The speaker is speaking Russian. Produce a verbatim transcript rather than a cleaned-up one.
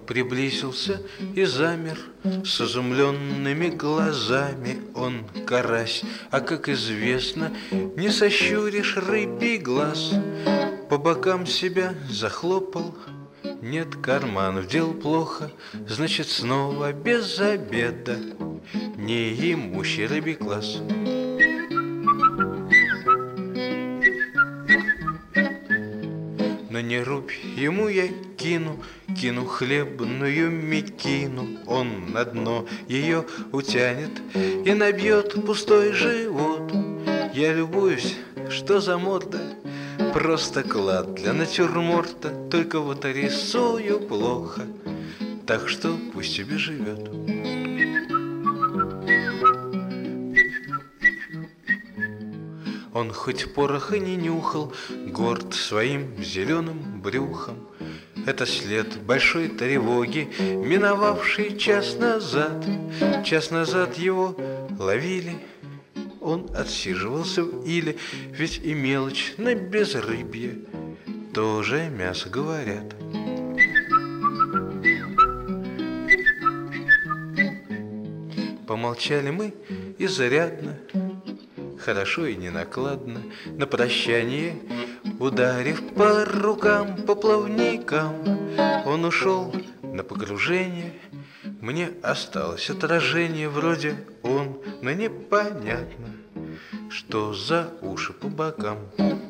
приблизился и замер с изумленными глазами. Он карась, а, как известно, не сощуришь рыбий глаз. По бокам себя захлопал. Нет карманов, дел плохо, значит, снова без обеда неимущий рыбий класс. Но не рубь ему я кину, кину хлебную мекину. Он на дно ее утянет и набьет пустой живот. Я любуюсь, что за морда, просто клад для натюрморта. Только вот рисую плохо, так что пусть себе живет. Он хоть пороха не нюхал, горд своим зеленым брюхом. Это след большой тревоги, миновавший час назад. Час назад его ловили, он отсиживался в иле. Ведь и мелочь на безрыбье тоже мясо, говорят. Помолчали мы изрядно, хорошо и ненакладно. На прощание, ударив по рукам, по плавникам, он ушел на погружение. Мне осталось отражение, вроде он, но непонятно, что за уши по бокам.